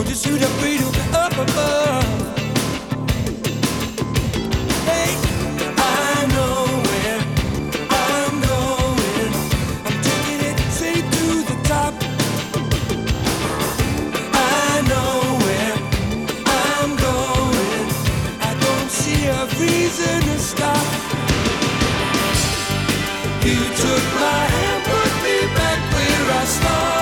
Don't you shoot up, read up above. Hey, I know where I'm going. I'm taking it straight to the top. I know where I'm going. I don't see a reason to stop. You took my hand.